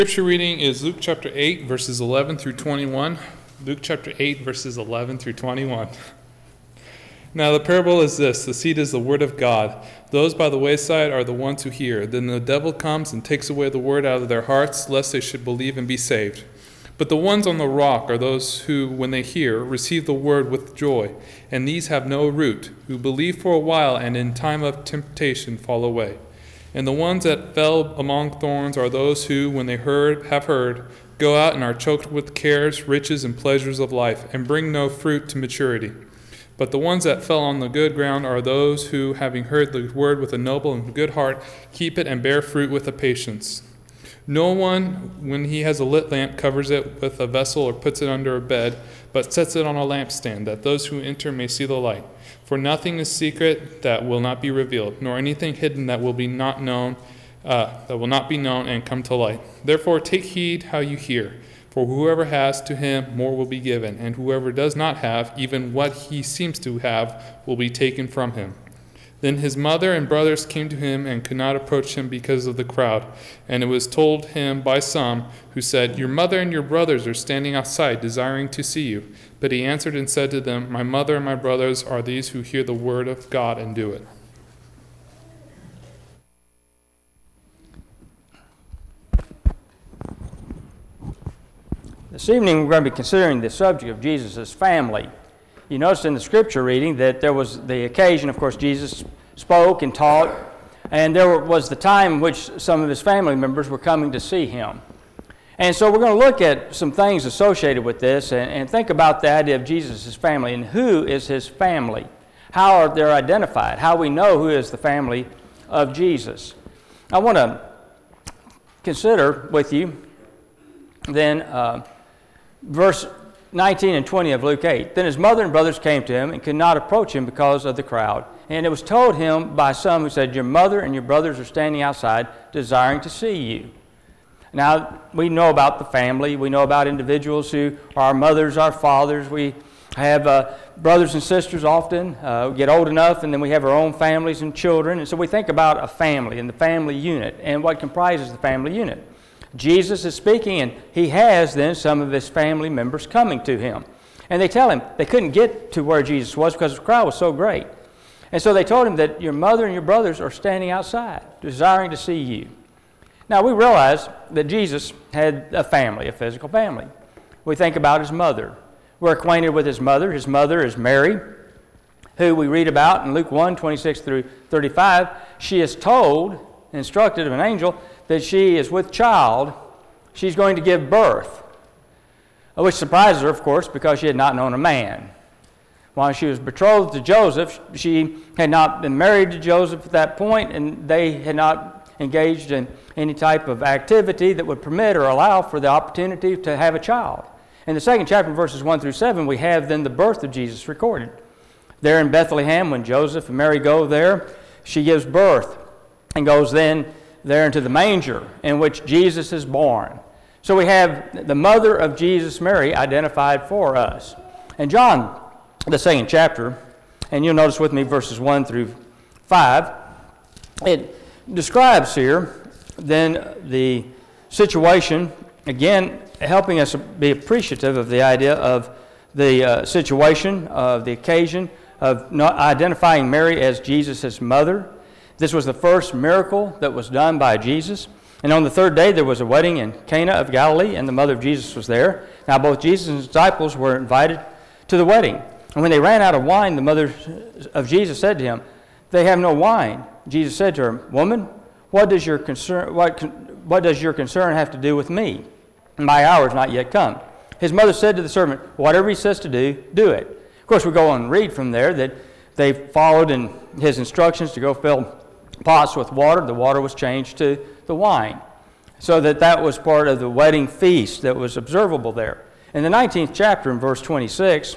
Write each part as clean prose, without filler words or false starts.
Scripture reading is Luke chapter 8, verses 11 through 21. Luke chapter 8, verses 11 through 21. Now the parable is this: the seed is the word of God. Those by the wayside are the ones who hear. Then the devil comes and takes away the word out of their hearts, lest they should believe and be saved. But the ones on the rock are those who, when they hear, receive the word with joy. And these have no root, who believe for a while and in time of temptation fall away. And the ones that fell among thorns are those who, when they have heard, go out and are choked with cares, riches, and pleasures of life, and bring no fruit to maturity. But the ones that fell on the good ground are those who, having heard the word with a noble and good heart, keep it and bear fruit with a patience. No one, when he has a lit lamp, covers it with a vessel or puts it under a bed, but sets it on a lampstand, that those who enter may see the light. For nothing is secret that will not be revealed, nor anything hidden that will not be known and come to light. Therefore take heed how you hear. For whoever has, to him more will be given, and whoever does not have, even what he seems to have, will be taken from him. Then his mother and brothers came to him and could not approach him because of the crowd. And it was told him by some, who said, "Your mother and your brothers are standing outside, desiring to see you." But he answered and said to them, "My mother and my brothers are these who hear the word of God and do it." This evening we're going to be considering the subject of Jesus' family. You noticed in the scripture reading that there was the occasion, of course, Jesus spoke and taught, and there was the time in which some of his family members were coming to see him. And so we're going to look at some things associated with this and think about the idea of Jesus' family and who is his family, how are they identified, how we know who is the family of Jesus. I want to consider with you then verse 19 and 20 of Luke 8. Then his mother and brothers came to him and could not approach him because of the crowd. And it was told him by some who said, "Your mother and your brothers are standing outside, desiring to see you." Now, we know about the family. We know about individuals who are our mothers, our fathers. We have brothers and sisters often. We get old enough, and then we have our own families and children. And so we think about a family and the family unit and what comprises the family unit. Jesus is speaking, and he has then some of his family members coming to him. And they tell him they couldn't get to where Jesus was because the crowd was so great. And so they told him that your mother and your brothers are standing outside, desiring to see you. Now we realize that Jesus had a family, a physical family. We think about his mother. We're acquainted with his mother. His mother is Mary, who we read about in Luke 1, 26 through 35. She is told, instructed of an angel, that she is with child. She's going to give birth, which surprises her, of course, because she had not known a man. While she was betrothed to Joseph, she had not been married to Joseph at that point, and they had not engaged in any type of activity that would permit or allow for the opportunity to have a child. In the second chapter, verses 1 through 7, we have then the birth of Jesus recorded. There in Bethlehem, when Joseph and Mary go there, she gives birth and goes then there into the manger in which Jesus is born. So we have the mother of Jesus, Mary, identified for us. And John, the second chapter, and you'll notice with me verses 1 through 5, it describes here then the situation, again, helping us be appreciative of the idea of the situation, of the occasion, of not identifying Mary as Jesus' mother. This was the first miracle that was done by Jesus. And on the third day, there was a wedding in Cana of Galilee, and the mother of Jesus was there. Now, both Jesus and his disciples were invited to the wedding. And when they ran out of wine, the mother of Jesus said to him, "They have no wine." Jesus said to her, "Woman, what does your concern have to do with me? My hour is not yet come." His mother said to the servant, "Whatever he says to do, do it." Of course, we go on and read from there that they followed in his instructions to go fill pots with water. The water was changed to the wine. So that was part of the wedding feast that was observable there. In the 19th chapter, in verse 26,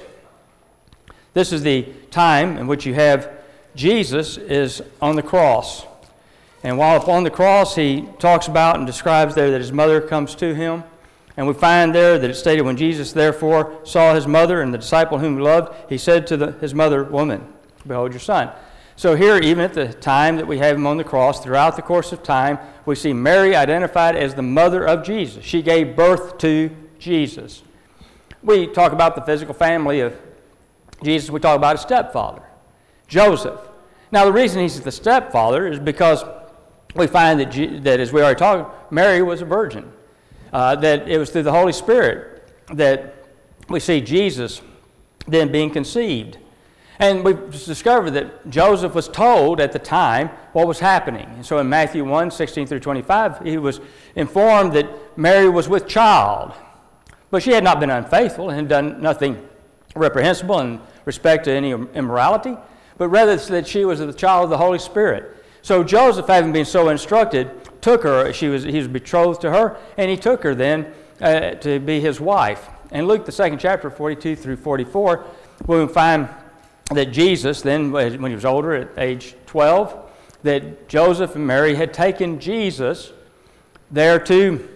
this is the time in which you have Jesus is on the cross. And while upon the cross, he talks about and describes there that his mother comes to him. And we find there that it stated, when Jesus therefore saw his mother and the disciple whom he loved, he said to his mother, "Woman, behold your son." So here, even at the time that we have him on the cross, throughout the course of time, we see Mary identified as the mother of Jesus. She gave birth to Jesus. We talk about the physical family of Jesus. We talk about his stepfather, Joseph. Now, the reason he's the stepfather is because we find that as we already talked, Mary was a virgin. That it was through the Holy Spirit that we see Jesus then being conceived. And we've discovered that Joseph was told at the time what was happening. And so in Matthew 1, 16 through 25, he was informed that Mary was with child. But she had not been unfaithful and had done nothing reprehensible in respect to any immorality, but rather that she was the child of the Holy Spirit. So Joseph, having been so instructed, took her. He was betrothed to her, and he took her then to be his wife. In Luke, the 2nd chapter, 42 through 44, we find that Jesus then, when he was older, at age 12, that Joseph and Mary had taken Jesus there to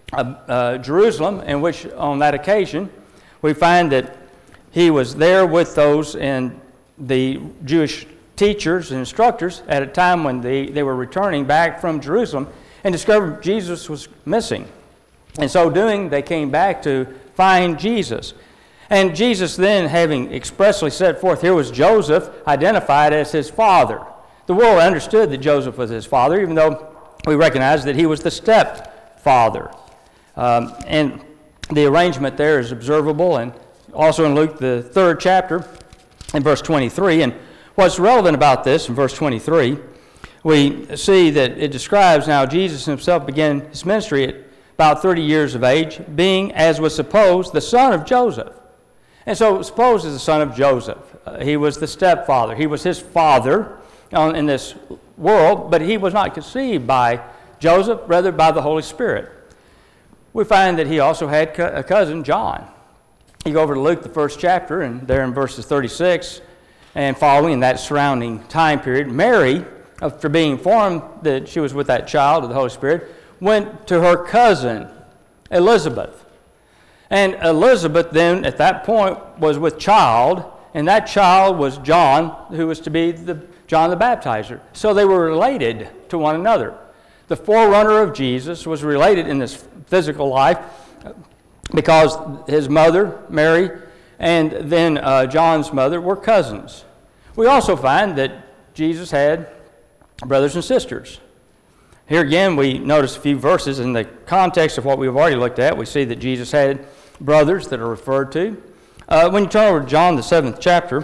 Jerusalem, in which on that occasion we find that he was there with those and the Jewish teachers and instructors at a time when they were returning back from Jerusalem and discovered Jesus was missing. In so doing, they came back to find Jesus. And Jesus then, having expressly set forth, here was Joseph identified as his father. The world understood that Joseph was his father, even though we recognize that he was the stepfather. And the arrangement there is observable, and also in Luke, the 3rd chapter, in verse 23. And what's relevant about this, in verse 23, we see that it describes now Jesus himself began his ministry at about 30 years of age, being, as was supposed, the son of Joseph. And so supposed is the son of Joseph. He was the stepfather. He was his father in this world, but he was not conceived by Joseph, rather by the Holy Spirit. We find that he also had a cousin, John. You go over to Luke, the 1st chapter, and there in verses 36 and following, in that surrounding time period, Mary, after being informed that she was with that child of the Holy Spirit, went to her cousin, Elizabeth. And Elizabeth then, at that point, was with child, and that child was John, who was to be John the Baptizer. So they were related to one another. The forerunner of Jesus was related in this physical life because his mother, Mary, and then John's mother were cousins. We also find that Jesus had brothers and sisters. Here again, we notice a few verses in the context of what we've already looked at. We see that Jesus had brothers that are referred to. When you turn over to John, the 7th chapter,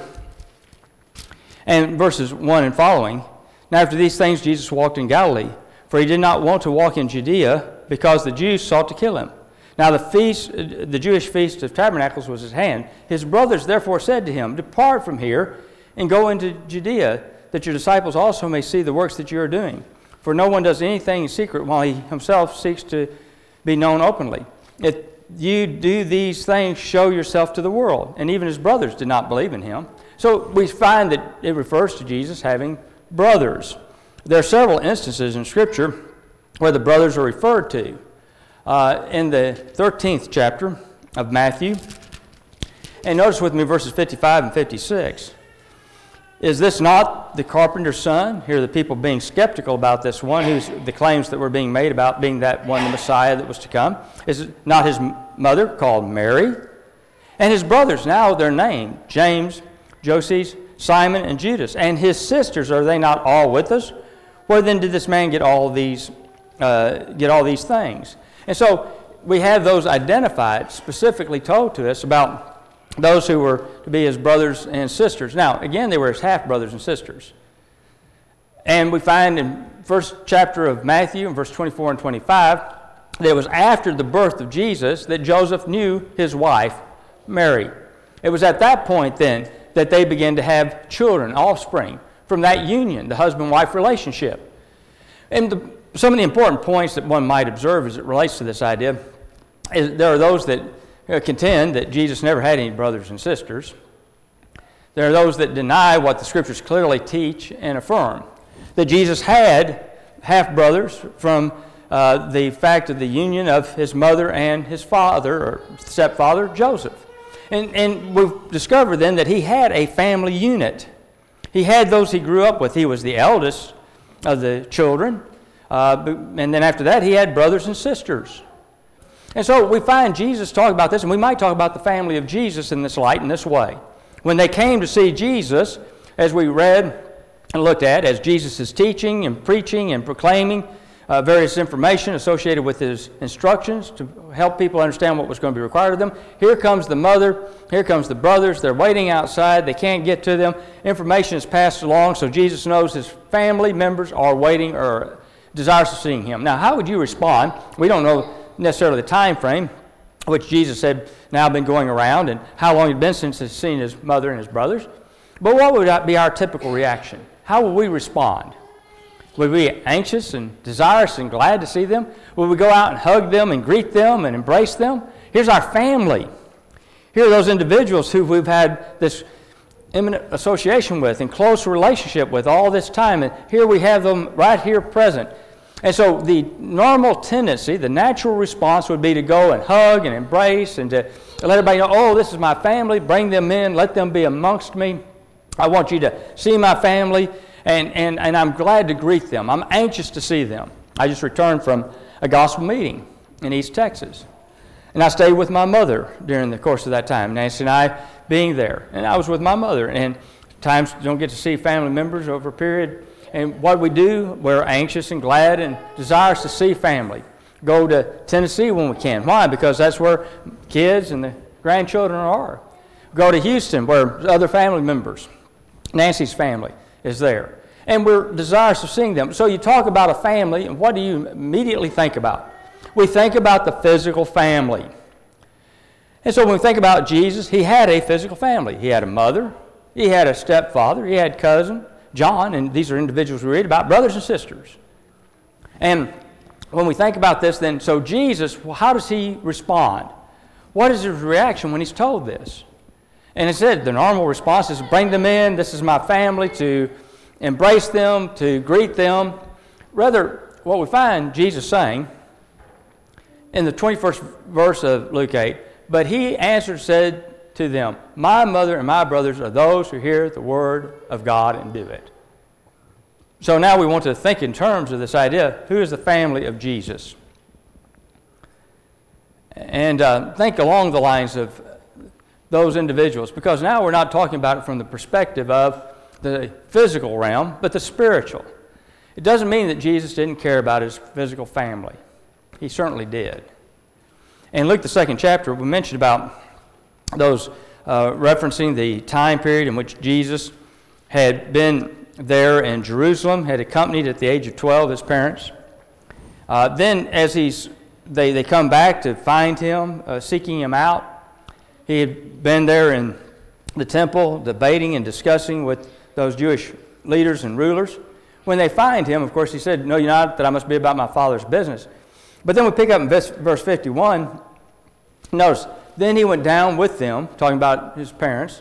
and verses 1 and following, now after these things Jesus walked in Galilee, for he did not want to walk in Judea, because the Jews sought to kill him. Now the Jewish feast of tabernacles was at hand. His brothers therefore said to him, depart from here and go into Judea, that your disciples also may see the works that you are doing. For no one does anything in secret while he himself seeks to be known openly. If you do these things, show yourself to the world. And even his brothers did not believe in him. So we find that it refers to Jesus having brothers. There are several instances in Scripture where the brothers are referred to. In the 13th chapter of Matthew, and notice with me verses 55 and 56. Is this not the carpenter's son? Here are the people being skeptical about this one, who's the claims that were being made about being that one, the Messiah that was to come. Is it not his mother called Mary? And his brothers, now they're named, James, Joses, Simon, and Judas. And his sisters, are they not all with us? Where then did this man get all these things? And so we have those identified, specifically told to us about those who were to be his brothers and sisters. Now, again, they were his half-brothers and sisters. And we find in first chapter of Matthew, in verse 24 and 25, that it was after the birth of Jesus that Joseph knew his wife, Mary. It was at that point then that they began to have children, offspring, from that union, the husband-wife relationship. And some of the important points that one might observe as it relates to this idea is there are those that contend that Jesus never had any brothers and sisters. There are those that deny what the Scriptures clearly teach and affirm, that Jesus had half-brothers from the fact of the union of his mother and his father, or stepfather, Joseph. And we've discovered then that he had a family unit. He had those he grew up with. He was the eldest of the children. And then after that, he had brothers and sisters. And so we find Jesus talk about this, and we might talk about the family of Jesus in this light, in this way. When they came to see Jesus, as we read and looked at, as Jesus is teaching and preaching and proclaiming various information associated with his instructions to help people understand what was going to be required of them. Here comes the mother, here comes the brothers, they're waiting outside, they can't get to them. Information is passed along, so Jesus knows his family members are waiting or desirous of seeing him. Now, how would you respond? We don't know necessarily the time frame, which Jesus had now been going around, and how long it had been since he's seen his mother and his brothers. But what would be our typical reaction? How would we respond? Would we be anxious and desirous and glad to see them? Would we go out and hug them and greet them and embrace them? Here's our family. Here are those individuals who we've had this intimate association with and close relationship with all this time, and here we have them right here present. And so the normal tendency, the natural response would be to go and hug and embrace and to let everybody know, oh, this is my family, bring them in, let them be amongst me. I want you to see my family, and I'm glad to greet them. I'm anxious to see them. I just returned from a gospel meeting in East Texas, and I stayed with my mother during the course of that time, Nancy and I being there. And I was with my mother, and times you don't get to see family members over a period. And what we do, we're anxious and glad and desirous to see family. Go to Tennessee when we can. Why? Because that's where kids and the grandchildren are. Go to Houston where other family members, Nancy's family, is there. And we're desirous of seeing them. So you talk about a family, and what do you immediately think about? We think about the physical family. And so when we think about Jesus, he had a physical family. He had a mother, he had a stepfather, he had cousin, John, and these are individuals we read about, brothers and sisters. And when we think about this, then, so Jesus, well, how does he respond? What is his reaction when he's told this? And it said the normal response is bring them in, this is my family, to embrace them, to greet them. Rather, what we find Jesus saying in the 21st verse of Luke 8, but he answered, said to them, my mother and my brothers are those who hear the word of God and do it. So now we want to think in terms of this idea, who is the family of Jesus? And think along the lines of those individuals, because now we're not talking about it from the perspective of the physical realm, but the spiritual. It doesn't mean that Jesus didn't care about his physical family. He certainly did. In Luke, the 2nd chapter, we mentioned about those referencing the time period in which Jesus had been there in Jerusalem, had accompanied at the age of 12 his parents. Then as they come back to find him, seeking him out, he had been there in the temple debating and discussing with those Jewish leaders and rulers. When they find him, of course, he said, "No, you're not, that I must be about my Father's business." But then we pick up in verse 51. Notice, then he went down with them, talking about his parents.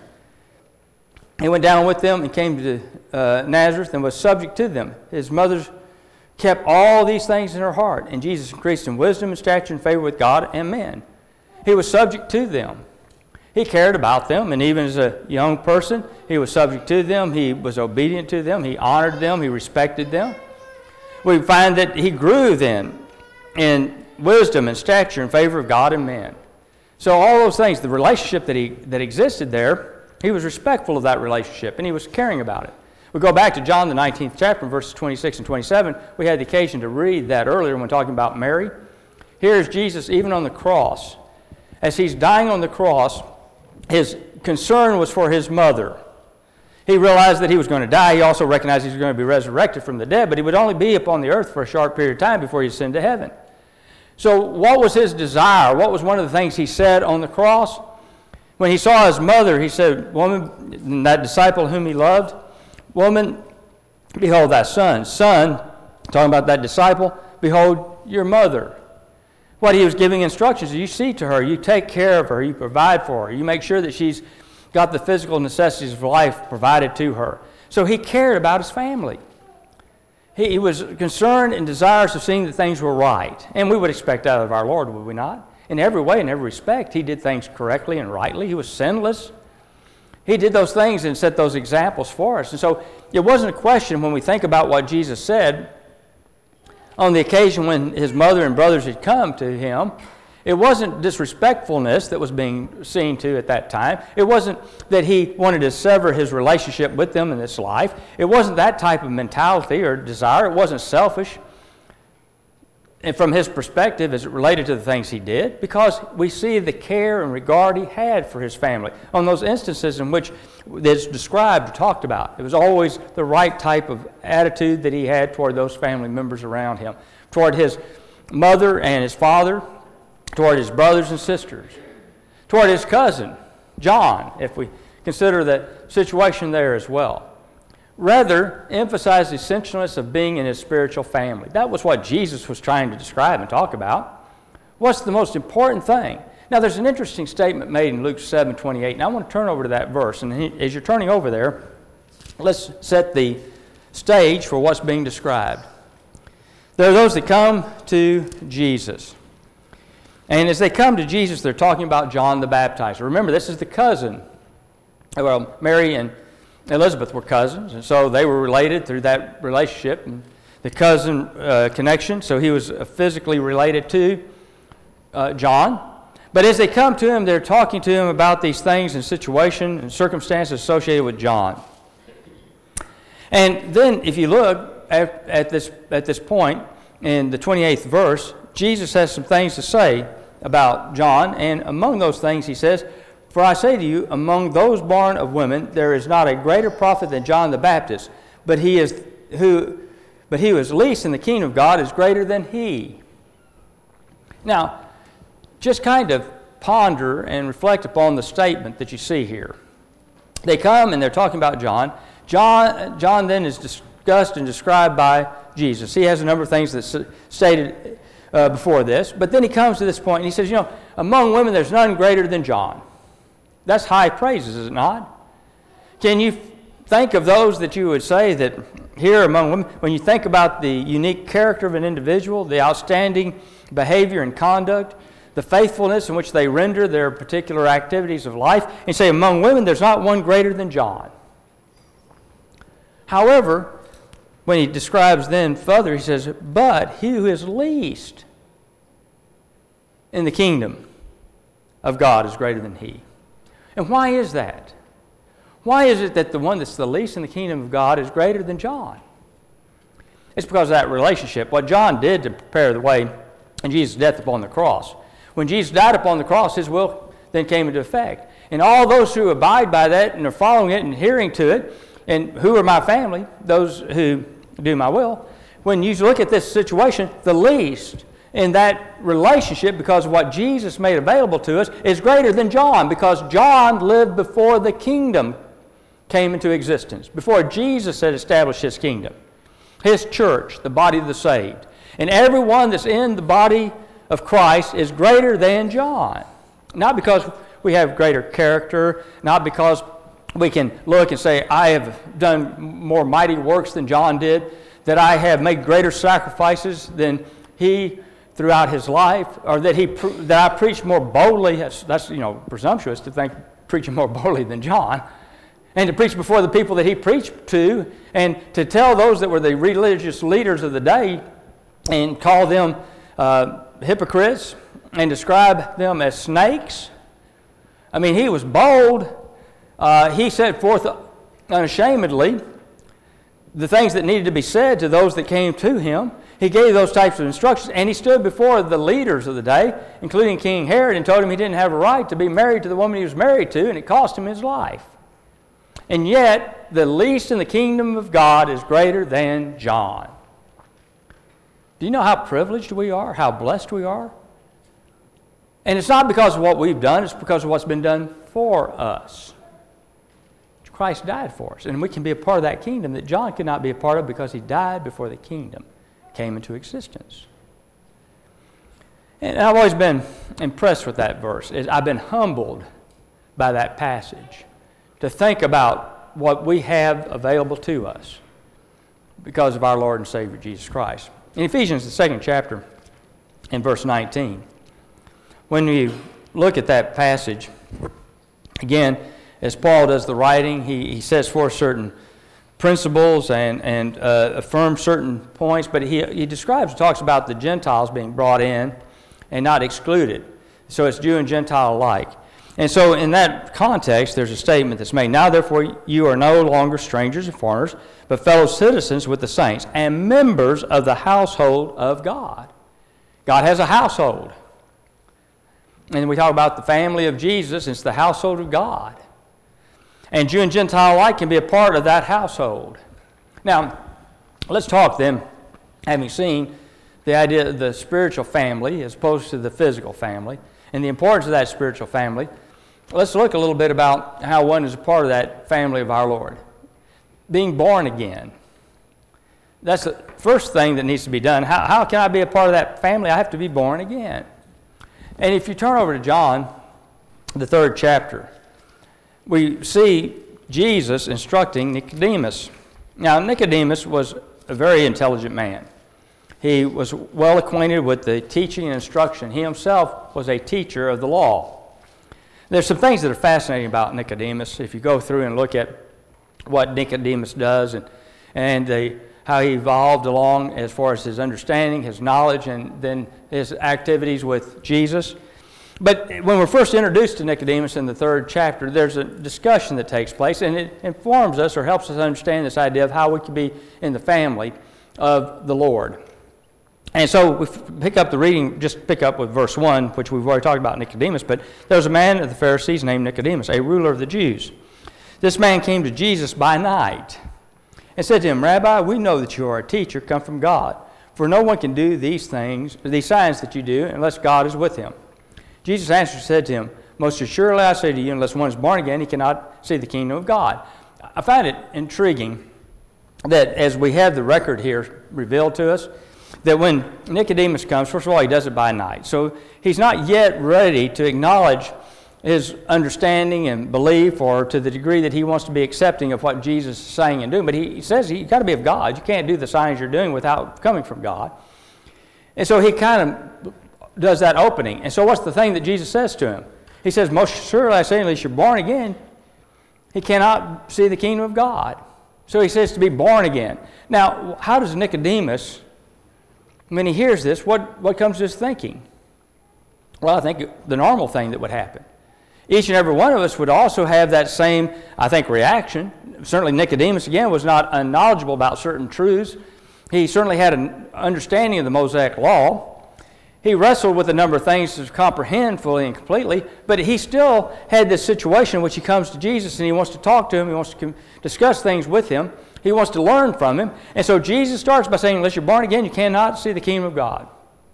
He went down with them and came to Nazareth and was subject to them. His mother kept all these things in her heart, and Jesus increased in wisdom and stature and favor with God and men. He was subject to them. He cared about them, and even as a young person, he was subject to them. He was obedient to them. He honored them. He respected them. We find that he grew then in wisdom and stature in favor of God and men. So all those things, the relationship that existed there, he was respectful of that relationship, and he was caring about it. We go back to John, the 19th chapter, verses 26 and 27. We had the occasion to read that earlier when talking about Mary. Here is Jesus even on the cross. As he's dying on the cross, his concern was for his mother. He realized that he was going to die. He also recognized he was going to be resurrected from the dead, but he would only be upon the earth for a short period of time before he ascended to heaven. So what was his desire? What was one of the things he said on the cross? When he saw his mother, he said, "Woman," that disciple whom he loved, "Woman, behold thy son." Son, talking about that disciple, "Behold your mother." What he was giving instructions, you see to her, you take care of her, you provide for her, you make sure that she's got the physical necessities of life provided to her. So he cared about his family. He was concerned and desirous of seeing that things were right. And we would expect that of our Lord, would we not? In every way, in every respect, he did things correctly and rightly. He was sinless. He did those things and set those examples for us. And so it wasn't a question when we think about what Jesus said on the occasion when his mother and brothers had come to him. It wasn't disrespectfulness that was being seen to at that time. It wasn't that he wanted to sever his relationship with them in this life. It wasn't that type of mentality or desire. It wasn't selfish. And from his perspective, as it related to the things he did, because we see the care and regard he had for his family on those instances in which it's described or talked about. It was always the right type of attitude that he had toward those family members around him, toward his mother and his father, toward his brothers and sisters, toward his cousin, John, if we consider the situation there as well. Rather, emphasize the essentialness of being in his spiritual family. That was what Jesus was trying to describe and talk about. What's the most important thing? Now, there's an interesting statement made in Luke 7:28, and I want to turn over to that verse. And as you're turning over there, let's set the stage for what's being described. There are those that come to Jesus. And as they come to Jesus, they're talking about John the Baptizer. Remember, this is the cousin. Well, Mary and Elizabeth were cousins, and so they were related through that relationship and the cousin connection. So he was physically related to John. But as they come to him, they're talking to him about these things and situation and circumstances associated with John. And then, if you look at this point in the 28th verse, Jesus has some things to say about John, and among those things he says, "For I say to you, among those born of women, there is not a greater prophet than John the Baptist, but he who is least in the kingdom of God is greater than he." Now, just kind of ponder and reflect upon the statement that you see here. They come and they're talking about John. John then is discussed and described by Jesus. He has a number of things that's stated before this, but then he comes to this point and he says, among women there's none greater than John. That's high praises, is it not? Can you think of those that you would say that here among women, when you think about the unique character of an individual, the outstanding behavior and conduct, the faithfulness in which they render their particular activities of life, and say among women there's not one greater than John. However, when he describes then further, he says, but he who is least in the kingdom of God is greater than he. And why is that? Why is it that the one that's the least in the kingdom of God is greater than John? It's because of that relationship. What John did to prepare the way in Jesus' death upon the cross. When Jesus died upon the cross, his will then came into effect. And all those who abide by that and are following it and adhering to it, and who are my family, those who do my will, when you look at this situation, the least in that relationship, because of what Jesus made available to us, is greater than John, because John lived before the kingdom came into existence, before Jesus had established his kingdom, his church, the body of the saved. And everyone that's in the body of Christ is greater than John. Not because we have greater character, not because we can look and say, I have done more mighty works than John did, that I have made greater sacrifices than he throughout his life, or that I preach more boldly. That's presumptuous to think preaching more boldly than John, and to preach before the people that he preached to, and to tell those that were the religious leaders of the day and call them hypocrites and describe them as snakes. I mean, he was bold. He set forth unashamedly the things that needed to be said to those that came to him. He gave those types of instructions, and he stood before the leaders of the day, including King Herod, and told him he didn't have a right to be married to the woman he was married to, and it cost him his life. And yet, the least in the kingdom of God is greater than John. Do you know how privileged we are, how blessed we are? And it's not because of what we've done, it's because of what's been done for us. Christ died for us, and we can be a part of that kingdom that John could not be a part of because he died before the kingdom came into existence. And I've always been impressed with that verse. I've been humbled by that passage to think about what we have available to us because of our Lord and Savior Jesus Christ. In Ephesians, the 2nd chapter, in verse 19, when you look at that passage, again, as Paul does the writing, he sets forth certain principles and affirms certain points, but he talks about the Gentiles being brought in and not excluded. So it's Jew and Gentile alike. And so in that context, there's a statement that's made, "Now therefore you are no longer strangers and foreigners, but fellow citizens with the saints and members of the household of God." God has a household. And we talk about the family of Jesus, it's the household of God. And Jew and Gentile alike can be a part of that household. Now, let's talk then, having seen the idea of the spiritual family as opposed to the physical family, and the importance of that spiritual family, let's look a little bit about how one is a part of that family of our Lord. Being born again. That's the first thing that needs to be done. How can I be a part of that family? I have to be born again. And if you turn over to John, the 3rd chapter, we see Jesus instructing Nicodemus. Now, Nicodemus was a very intelligent man. He was well acquainted with the teaching and instruction. He himself was a teacher of the law. There's some things that are fascinating about Nicodemus. If you go through and look at what Nicodemus does and how he evolved along as far as his understanding, his knowledge, and then his activities with Jesus. But when we're first introduced to Nicodemus in the 3rd chapter, there's a discussion that takes place, and it informs us or helps us understand this idea of how we can be in the family of the Lord. And so we pick up the reading, just pick up with verse 1, which we've already talked about Nicodemus, but there was a man of the Pharisees named Nicodemus, a ruler of the Jews. This man came to Jesus by night and said to him, "Rabbi, we know that you are a teacher come from God, for no one can do these things, these signs that you do, unless God is with him." Jesus answered and said to him, "Most assuredly I say to you, unless one is born again, he cannot see the kingdom of God." I find it intriguing that as we have the record here revealed to us, that when Nicodemus comes, first of all, he does it by night. So he's not yet ready to acknowledge his understanding and belief, or to the degree that he wants to be accepting of what Jesus is saying and doing. But he says you've got to be of God. You can't do the signs you're doing without coming from God. And so he kind of does that opening. And so what's the thing that Jesus says to him? He says, "Most surely I say, unless you're born again, he cannot see the kingdom of God." So he says to be born again. Now, how does Nicodemus, when he hears this, what comes to his thinking? Well, I think the normal thing that would happen. Each and every one of us would also have that same, I think, reaction. Certainly Nicodemus, again, was not unknowledgeable about certain truths. He certainly had an understanding of the Mosaic law. He wrestled with a number of things to comprehend fully and completely, but he still had this situation in which he comes to Jesus and he wants to talk to him, he wants to discuss things with him, he wants to learn from him. And so Jesus starts by saying, unless you're born again, you cannot see the kingdom of God.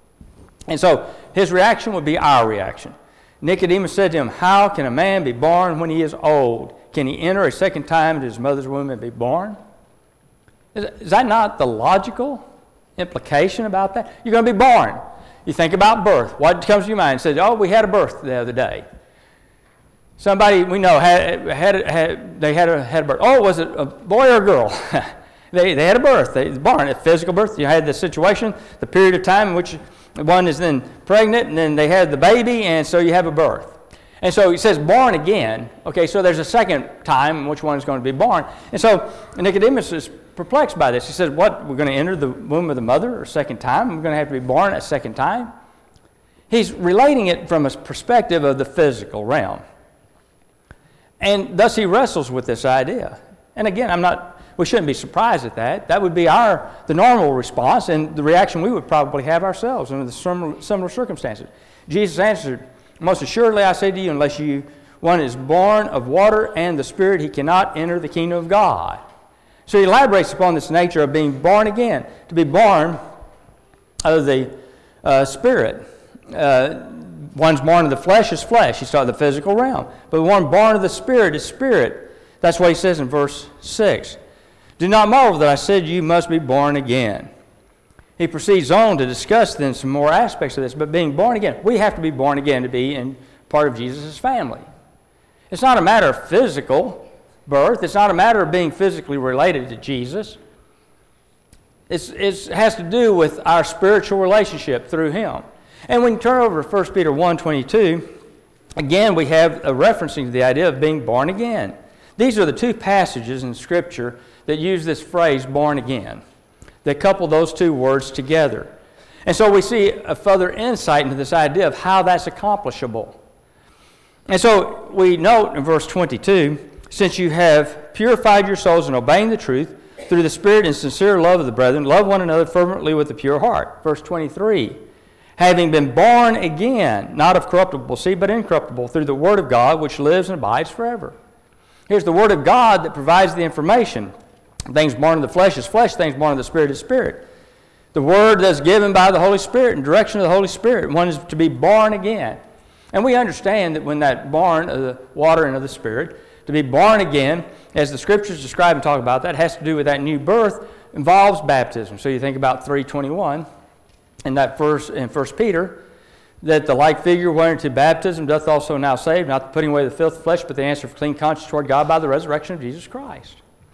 And so his reaction would be our reaction. Nicodemus said to him, "How can a man be born when he is old? Can he enter a second time into his mother's womb and be born?" Is that not the logical implication about that? You're going to be born. You think about birth. What comes to your mind? Says, "Oh, we had a birth the other day." Somebody we know had a birth. Oh, was it a boy or a girl? they had a birth. They were born. A physical birth. You had the situation, the period of time in which one is then pregnant, and then they had the baby, and so you have a birth. And so he says born again. Okay, so there's a second time in which one is going to be born. And so Nicodemus is perplexed by this. He says, what, we're going to enter the womb of the mother a second time? We're going to have to be born a second time? He's relating it from a perspective of the physical realm. And thus he wrestles with this idea. And again, we shouldn't be surprised at that. That would be the normal response and the reaction we would probably have ourselves under the similar circumstances. Jesus answered, "Most assuredly I say to you, unless one is born of water and the Spirit, he cannot enter the kingdom of God." So he elaborates upon this nature of being born again. To be born of the Spirit. One's born of the flesh is flesh. He's talking the physical realm. But one born of the Spirit is spirit. That's what he says in verse 6. "Do not marvel that I said you must be born again." He proceeds on to discuss then some more aspects of this, but being born again, we have to be born again to be in part of Jesus' family. It's not a matter of physical birth. It's not a matter of being physically related to Jesus. It has to do with our spiritual relationship through him. And when you turn over to 1 Peter 1:22, again, we have a referencing to the idea of being born again. These are the two passages in Scripture that use this phrase, born again. They couple those two words together. And so we see a further insight into this idea of how that's accomplishable. And so we note in verse 22, since you have purified your souls in obeying the truth through the Spirit and sincere love of the brethren, love one another fervently with a pure heart. Verse 23, having been born again, not of corruptible seed, but incorruptible, through the Word of God, which lives and abides forever. Here's the Word of God that provides the information. Things born of the flesh is flesh, things born of the Spirit is spirit. The Word that's given by the Holy Spirit and direction of the Holy Spirit. One is to be born again. And we understand that when that born of the water and of the Spirit, to be born again, as the Scriptures describe and talk about, that has to do with that new birth, involves baptism. So you think about 3:21 in that verse in 1 Peter, that the like figure whereunto baptism doth also now save, not the putting away the filth of flesh, but the answer of clean conscience toward God by the resurrection of Jesus Christ.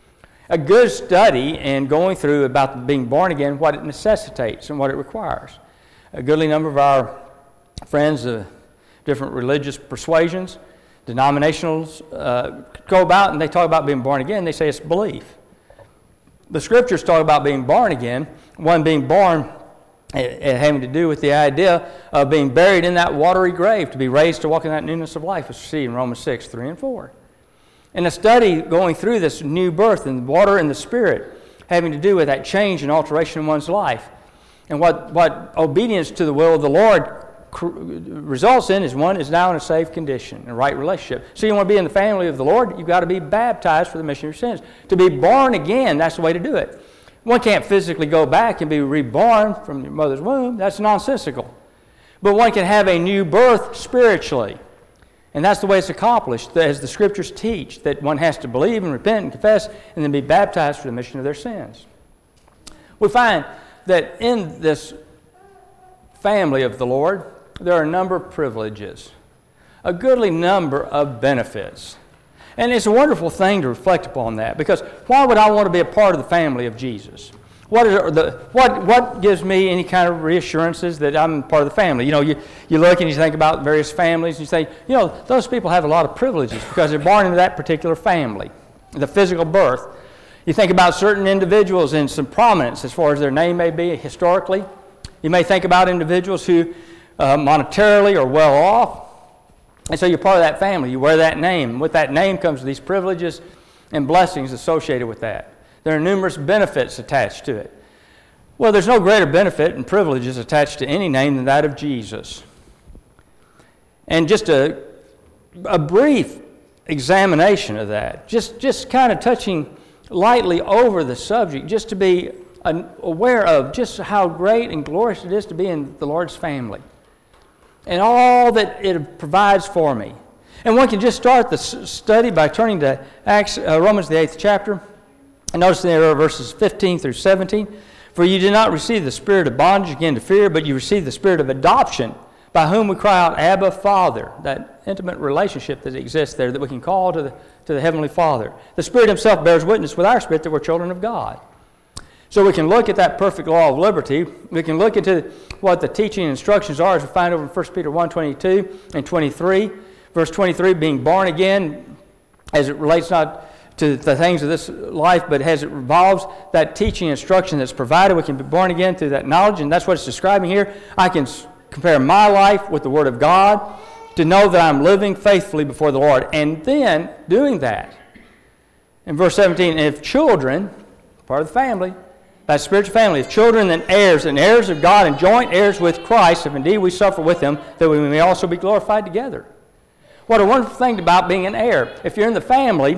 A good study in going through about being born again, what it necessitates and what it requires. A goodly number of our friends of different religious persuasions, denominationals, go about and they talk about being born again. They say it's belief. The Scriptures talk about being born again, one being born having to do with the idea of being buried in that watery grave, to be raised to walk in that newness of life, as we see in Romans 6, 3 and 4. And a study going through this new birth in the water and the Spirit, having to do with that change and alteration in one's life. And what obedience to the will of the Lord results in is one is now in a saved condition, in a right relationship. So you want to be in the family of the Lord, you've got to be baptized for the remission of your sins. To be born again, that's the way to do it. One can't physically go back and be reborn from your mother's womb. That's nonsensical. But one can have a new birth spiritually. And that's the way it's accomplished, as the Scriptures teach, that one has to believe and repent and confess and then be baptized for the remission of their sins. We find that in this family of the Lord, there are a number of privileges, a goodly number of benefits. And it's a wonderful thing to reflect upon that, because why would I want to be a part of the family of Jesus? What gives me any kind of reassurances that I'm part of the family? You know, you look and you think about various families and you say, you know, those people have a lot of privileges because they're born into that particular family, the physical birth. You think about certain individuals in some prominence as far as their name may be historically. You may think about individuals who monetarily are well off. And so you're part of that family. You wear that name. With that name comes these privileges and blessings associated with that. There are numerous benefits attached to it. Well, there's no greater benefit and privileges attached to any name than that of Jesus. And just a brief examination of that, just kind of touching lightly over the subject, just to be aware of just how great and glorious it is to be in the Lord's family and all that it provides for me. And one can just start the study by turning to Romans, the 8th chapter. And notice there are verses 15 through 17. For you did not receive the spirit of bondage again to fear, but you received the spirit of adoption, by whom we cry out, Abba, Father. That intimate relationship that exists there that we can call to the Heavenly Father. The Spirit Himself bears witness with our spirit that we're children of God. So we can look at that perfect law of liberty. We can look into what the teaching and instructions are, as we find over in 1 Peter 1, 22 and 23. Verse 23, being born again, as it relates not to the things of this life, but as it revolves that teaching and instruction that's provided, we can be born again through that knowledge, and that's what it's describing here. I can compare my life with the Word of God to know that I'm living faithfully before the Lord. And then, doing that, in verse 17, if children, part of the family, that spiritual family, if children, then heirs, and heirs of God, and joint heirs with Christ, if indeed we suffer with Him, that we may also be glorified together. What a wonderful thing about being an heir. If you're in the family,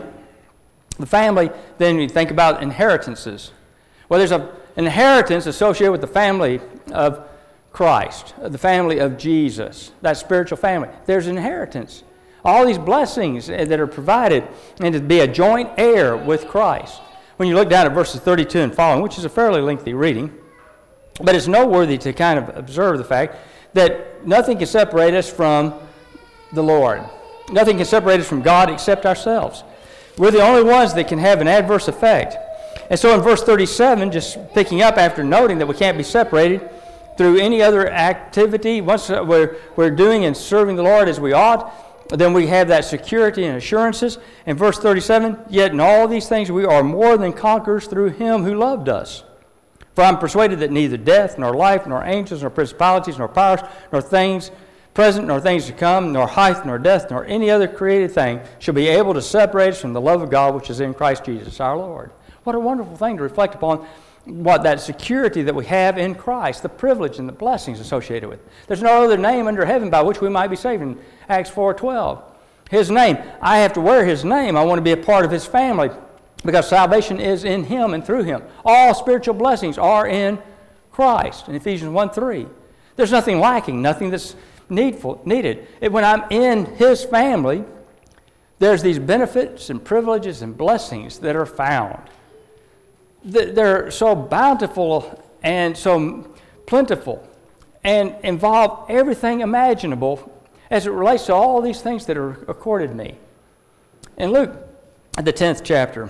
then you think about inheritances. Well, there's an inheritance associated with the family of Christ, the family of Jesus, that spiritual family. There's inheritance. All these blessings that are provided, and to be a joint heir with Christ. When you look down at verses 32 and following, which is a fairly lengthy reading, but it's noteworthy to kind of observe the fact that nothing can separate us from the Lord. Nothing can separate us from God except ourselves. We're the only ones that can have an adverse effect. And so in verse 37, just picking up after noting that we can't be separated through any other activity, once we're doing and serving the Lord as we ought, then we have that security and assurances. In verse 37, yet in all these things we are more than conquerors through him who loved us. For I'm persuaded that neither death, nor life, nor angels, nor principalities, nor powers, nor things present, nor things to come, nor height, nor depth, nor any other created thing shall be able to separate us from the love of God which is in Christ Jesus our Lord. What a wonderful thing to reflect upon, what that security that we have in Christ, the privilege and the blessings associated with it. There's no other name under heaven by which we might be saved in Acts 4:12. His name. I have to wear his name. I want to be a part of his family because salvation is in him and through him. All spiritual blessings are in Christ in Ephesians 1:3. There's nothing lacking, nothing that's needed. When I'm in his family, there's these benefits and privileges and blessings that are found. They're so bountiful and so plentiful and involve everything imaginable as it relates to all these things that are accorded me. In Luke, the 10th chapter,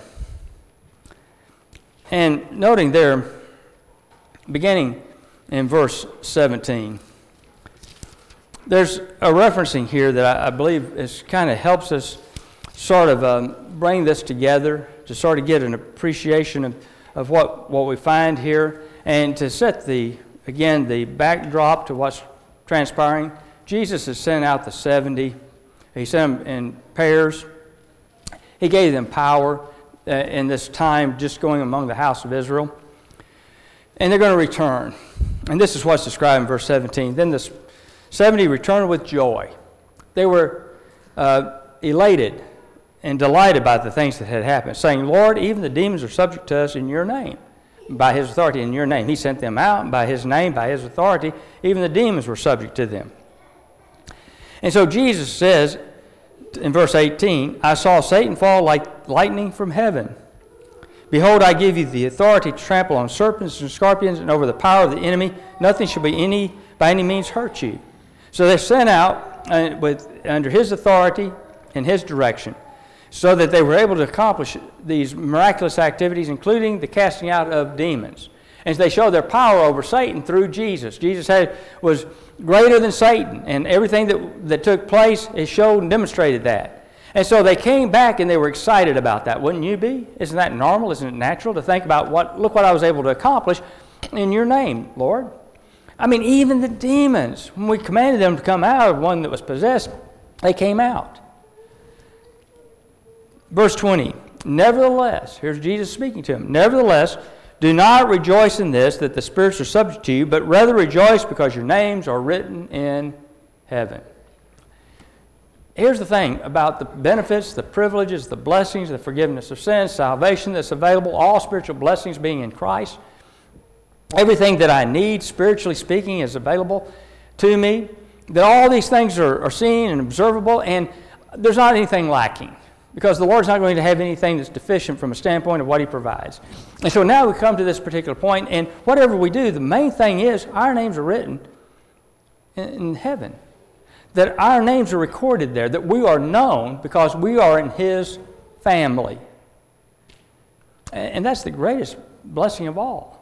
and noting there, beginning in verse 17, there's a referencing here that I believe is kind of helps us sort of bring this together to sort of get an appreciation of what we find here, and to set the backdrop to what's transpiring. Jesus has sent out the 70. He sent them in pairs. He gave them power in this time just going among the house of Israel. And they're going to return. And this is what's described in verse 17. Then the 70 returned with joy. They were elated and delighted by the things that had happened, saying, Lord, even the demons are subject to us in your name, by his authority in your name. He sent them out, and by his name, by his authority, even the demons were subject to them. And so Jesus says in verse 18, I saw Satan fall like lightning from heaven. Behold, I give you the authority to trample on serpents and scorpions and over the power of the enemy. Nothing shall by any means hurt you. So they're sent out under his authority and his direction, so that they were able to accomplish these miraculous activities, including the casting out of demons. And they showed their power over Satan through Jesus. Jesus was greater than Satan, and everything that took place, it showed and demonstrated that. And so they came back and they were excited about that. Wouldn't you be? Isn't that normal? Isn't it natural to think about look what I was able to accomplish in your name, Lord? I mean, even the demons, when we commanded them to come out of one that was possessed, they came out. Verse 20, nevertheless, here's Jesus speaking to him, nevertheless, do not rejoice in this, that the spirits are subject to you, but rather rejoice because your names are written in heaven. Here's the thing about the benefits, the privileges, the blessings, the forgiveness of sins, salvation that's available, all spiritual blessings being in Christ. Everything that I need, spiritually speaking, is available to me. That all these things are seen and observable, and there's not anything lacking, because the Lord's not going to have anything that's deficient from a standpoint of what he provides. And so now we come to this particular point, and whatever we do, the main thing is our names are written in heaven. That our names are recorded there, that we are known because we are in his family. And that's the greatest blessing of all.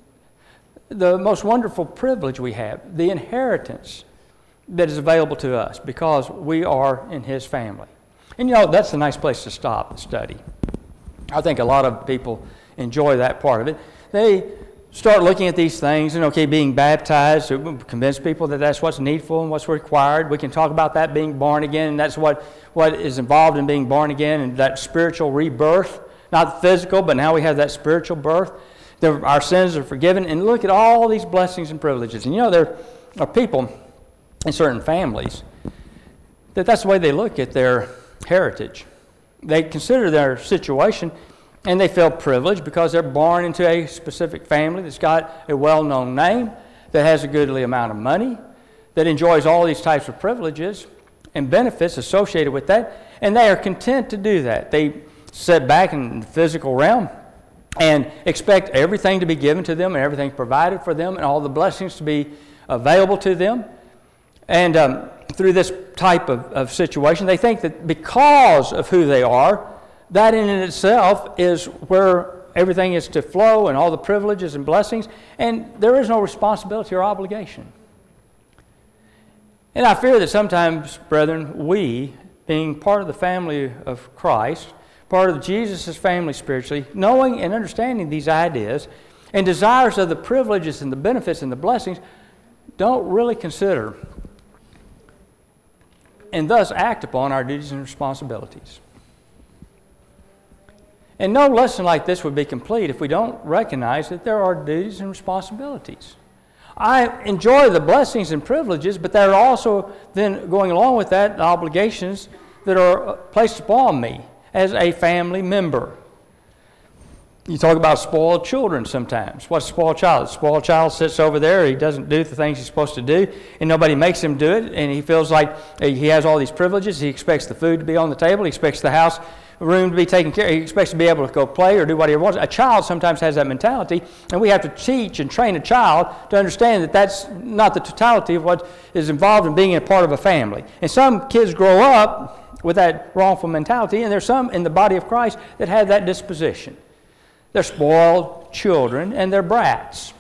The most wonderful privilege we have, the inheritance that is available to us because we are in his family. And that's a nice place to stop the study. I think a lot of people enjoy that part of it. They start looking at these things and, being baptized, to convince people that that's what's needful and what's required. We can talk about that being born again, and that's what is involved in being born again, and that spiritual rebirth, not physical, but now we have that spiritual birth. Our sins are forgiven, and look at all these blessings and privileges. And there are people in certain families that's the way they look at their heritage. They consider their situation, and they feel privileged because they're born into a specific family that's got a well-known name, that has a goodly amount of money, that enjoys all these types of privileges and benefits associated with that, and they are content to do that. They sit back in the physical realm and expect everything to be given to them and everything provided for them and all the blessings to be available to them. And through this type of situation, they think that because of who they are, that in itself is where everything is to flow and all the privileges and blessings, and there is no responsibility or obligation. And I fear that sometimes, brethren, we, being part of the family of Christ, part of Jesus' family spiritually, knowing and understanding these ideas, and desirous of the privileges and the benefits and the blessings, don't really consider and thus act upon our duties and responsibilities. And no lesson like this would be complete if we don't recognize that there are duties and responsibilities. I enjoy the blessings and privileges, but there are also then going along with that the obligations that are placed upon me as a family member. You talk about spoiled children sometimes. What's a spoiled child? A spoiled child sits over there, he doesn't do the things he's supposed to do, and nobody makes him do it, and he feels like he has all these privileges. He expects the food to be on the table, he expects the house room to be taken care of, he expects to be able to go play or do whatever he wants. A child sometimes has that mentality, and we have to teach and train a child to understand that that's not the totality of what is involved in being a part of a family. And some kids grow up with that wrongful mentality, and there's some in the body of Christ that have that disposition. They're spoiled children, and they're brats.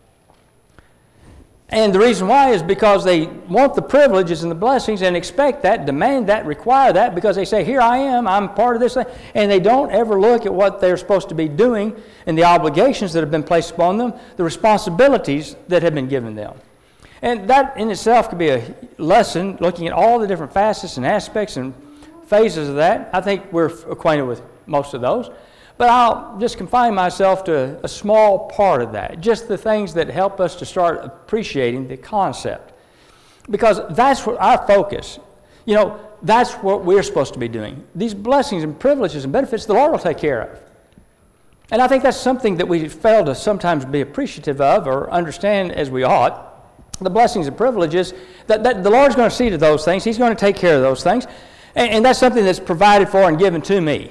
And the reason why is because they want the privileges and the blessings and expect that, demand that, require that, because they say, here I am, I'm part of this thing. And they don't ever look at what they're supposed to be doing and the obligations that have been placed upon them, the responsibilities that have been given them. And that in itself could be a lesson, looking at all the different facets and aspects and phases of that. I think we're acquainted with most of those. But I'll just confine myself to a small part of that, just the things that help us to start appreciating the concept. Because that's what our focus, that's what we're supposed to be doing. These blessings and privileges and benefits the Lord will take care of. And I think that's something that we fail to sometimes be appreciative of or understand as we ought. The blessings and privileges, that the Lord's going to see to those things. He's going to take care of those things. And that's something that's provided for and given to me.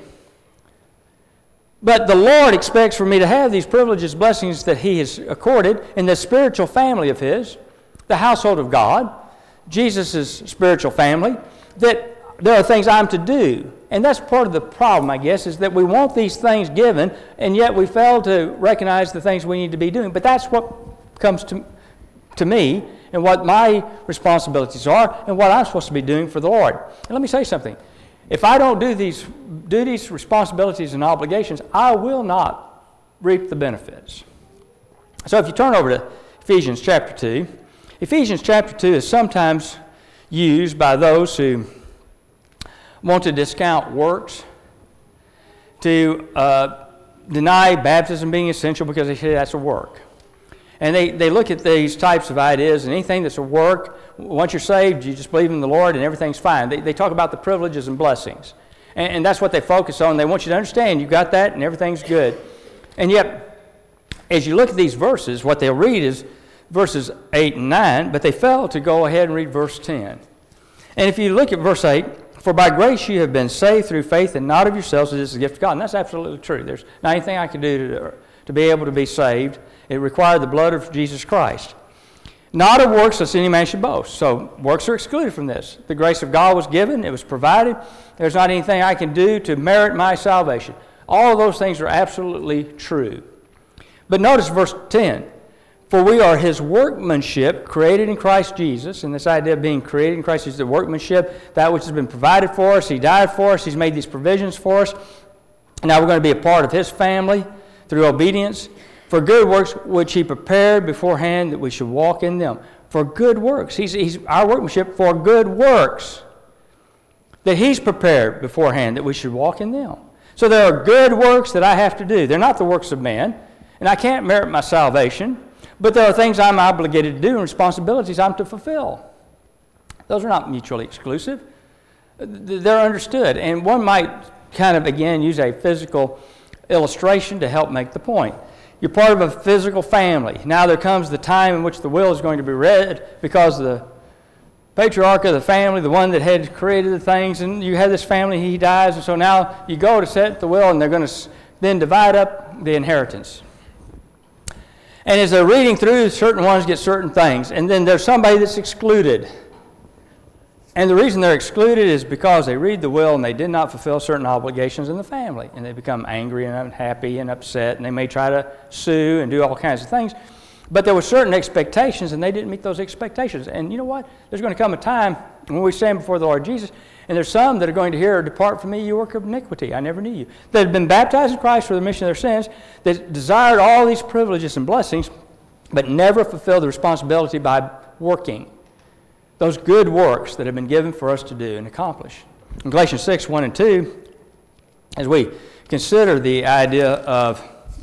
But the Lord expects for me to have these privileges, blessings that He has accorded in the spiritual family of His, the household of God, Jesus' spiritual family, that there are things I'm to do. And that's part of the problem, I guess, is that we want these things given, and yet we fail to recognize the things we need to be doing. But that's what comes to me and what my responsibilities are and what I'm supposed to be doing for the Lord. And let me say something. If I don't do these duties, responsibilities, and obligations, I will not reap the benefits. So if you turn over to Ephesians chapter 2, Ephesians chapter 2 is sometimes used by those who want to discount works, to deny baptism being essential because they say that's a work. And they look at these types of ideas, and anything that's a work, once you're saved, you just believe in the Lord and everything's fine. They talk about the privileges and blessings. And that's what they focus on. They want you to understand you've got that and everything's good. And yet, as you look at these verses, what they'll read is verses 8 and 9, but they fail to go ahead and read verse 10. And if you look at verse 8, for by grace you have been saved through faith, and not of yourselves, it is the gift of God. And that's absolutely true. There's not anything I can do to be able to be saved. It required the blood of Jesus Christ. Not of works, lest any man should boast. So works are excluded from this. The grace of God was given. It was provided. There's not anything I can do to merit my salvation. All of those things are absolutely true. But notice verse 10. For we are His workmanship, created in Christ Jesus. And this idea of being created in Christ Jesus, the workmanship, that which has been provided for us. He died for us. He's made these provisions for us. Now we're going to be a part of His family through obedience. For good works which He prepared beforehand that we should walk in them. For good works. He's our workmanship for good works that He's prepared beforehand that we should walk in them. So there are good works that I have to do. They're not the works of man, and I can't merit my salvation, but there are things I'm obligated to do and responsibilities I'm to fulfill. Those are not mutually exclusive. They're understood. And one might kind of, again, use a physical illustration to help make the point. You're part of a physical family. Now there comes the time in which the will is going to be read because the patriarch of the family, the one that had created the things, and you have this family, he dies, and so now you go to set the will, and they're going to then divide up the inheritance. And as they're reading through, certain ones get certain things, and then there's somebody that's excluded. And the reason they're excluded is because they read the will and they did not fulfill certain obligations in the family. And they become angry and unhappy and upset, and they may try to sue and do all kinds of things. But there were certain expectations, and they didn't meet those expectations. And you know what? There's going to come a time when we stand before the Lord Jesus, and there's some that are going to hear, "Depart from me, you worker of iniquity. I never knew you." That had been baptized in Christ for the remission of their sins, that desired all these privileges and blessings, but never fulfilled the responsibility by working those good works that have been given for us to do and accomplish. In Galatians 6, 1 and 2, as we consider the idea of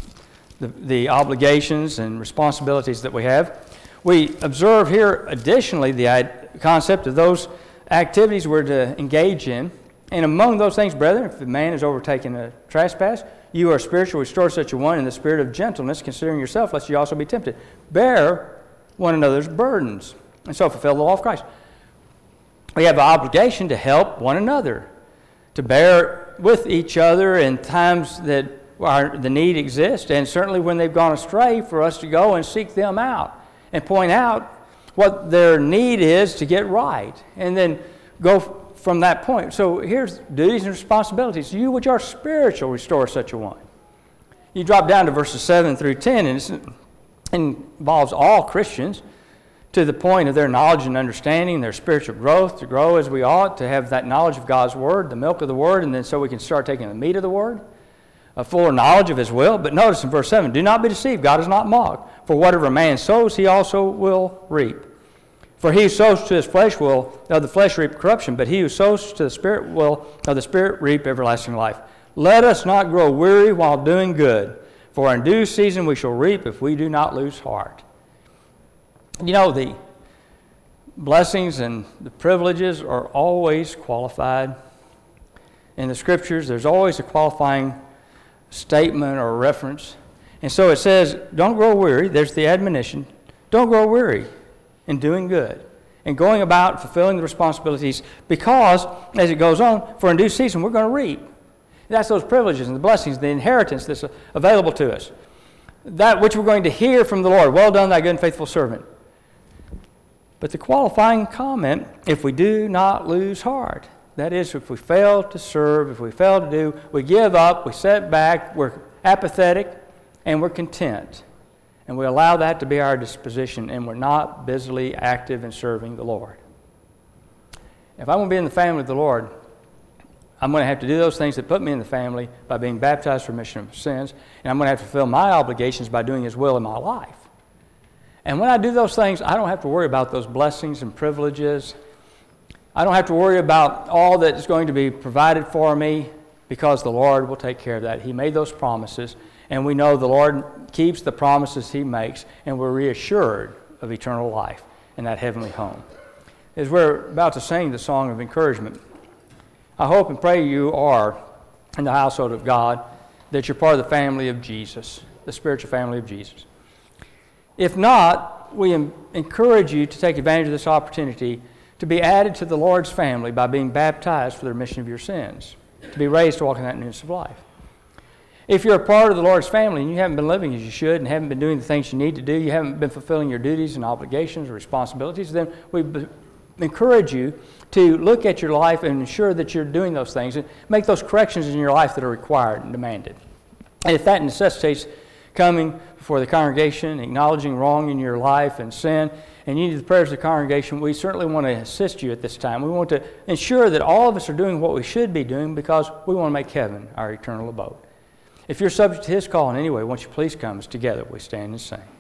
the obligations and responsibilities that we have, we observe here additionally the concept of those activities we're to engage in. And among those things, brethren, if a man has overtaken a trespass, you are spiritual, restore such a one in the spirit of gentleness, considering yourself, lest you also be tempted. Bear one another's burdens, and so fulfill the law of Christ. We have an obligation to help one another, to bear with each other in times that the need exists, and certainly when they've gone astray, for us to go and seek them out and point out what their need is to get right, and then go from that point. So here's duties and responsibilities. You which are spiritual, restore such a one. You drop down to verses 7 through 10, and it involves all Christians to the point of their knowledge and understanding, their spiritual growth, to grow as we ought, to have that knowledge of God's Word, the milk of the Word, and then so we can start taking the meat of the Word, a fuller knowledge of His will. But notice in verse 7, "Do not be deceived, God is not mocked. For whatever a man sows, he also will reap. For he who sows to his flesh will of the flesh reap corruption, but he who sows to the Spirit will of the Spirit reap everlasting life. Let us not grow weary while doing good, for in due season we shall reap if we do not lose heart." You know, the blessings and the privileges are always qualified. In the Scriptures, there's always a qualifying statement or reference. And so it says, don't grow weary. There's the admonition. Don't grow weary in doing good and going about fulfilling the responsibilities, because, as it goes on, for in due season we're going to reap. That's those privileges and the blessings, the inheritance that's available to us. That which we're going to hear from the Lord. "Well done, thy good and faithful servant." But the qualifying comment, "if we do not lose heart." That is, if we fail to serve, if we fail to do, we give up, we set back, we're apathetic, and we're content. And we allow that to be our disposition, and we're not busily active in serving the Lord. If I want to be in the family of the Lord, I'm going to have to do those things that put me in the family by being baptized for remission of sins, and I'm going to have to fulfill my obligations by doing His will in my life. And when I do those things, I don't have to worry about those blessings and privileges. I don't have to worry about all that is going to be provided for me, because the Lord will take care of that. He made those promises, and we know the Lord keeps the promises He makes, and we're reassured of eternal life in that heavenly home. As we're about to sing the song of encouragement, I hope and pray you are in the household of God, that you're part of the family of Jesus, the spiritual family of Jesus. If not, we encourage you to take advantage of this opportunity to be added to the Lord's family by being baptized for the remission of your sins, to be raised to walk in that newness of life. If you're a part of the Lord's family and you haven't been living as you should and haven't been doing the things you need to do, you haven't been fulfilling your duties and obligations or responsibilities, then we encourage you to look at your life and ensure that you're doing those things and make those corrections in your life that are required and demanded. And if that necessitates coming before the congregation, acknowledging wrong in your life and sin, and you need the prayers of the congregation, we certainly want to assist you at this time. We want to ensure that all of us are doing what we should be doing, because we want to make heaven our eternal abode. If you're subject to His call in any way, won't you please come as together we stand and sing.